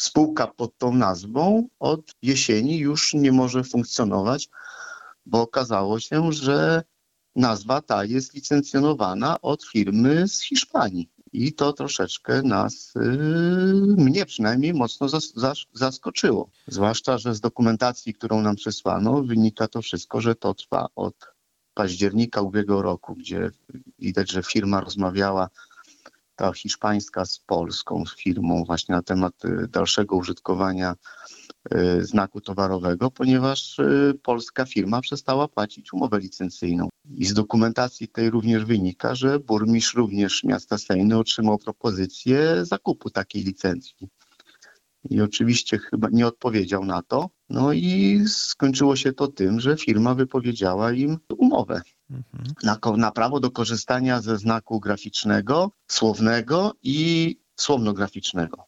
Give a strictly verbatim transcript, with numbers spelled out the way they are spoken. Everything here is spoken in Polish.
spółka pod tą nazwą od jesieni już nie może funkcjonować, bo okazało się, że nazwa ta jest licencjonowana od firmy z Hiszpanii. I to troszeczkę nas, yy, mnie przynajmniej, mocno zas, zas, zaskoczyło. Zwłaszcza, że z dokumentacji, którą nam przesłano, wynika to wszystko, że to trwa od października ubiegłego roku, gdzie widać, że firma rozmawiała, ta hiszpańska, z polską firmą właśnie na temat dalszego użytkowania znaku towarowego, ponieważ polska firma przestała płacić umowę licencyjną. I z dokumentacji tej również wynika, że burmistrz również miasta Sejny otrzymał propozycję zakupu takiej licencji. I oczywiście chyba nie odpowiedział na to. No i skończyło się to tym, że firma wypowiedziała im umowę mhm. na, na prawo do korzystania ze znaku graficznego, słownego i słowno-graficznego.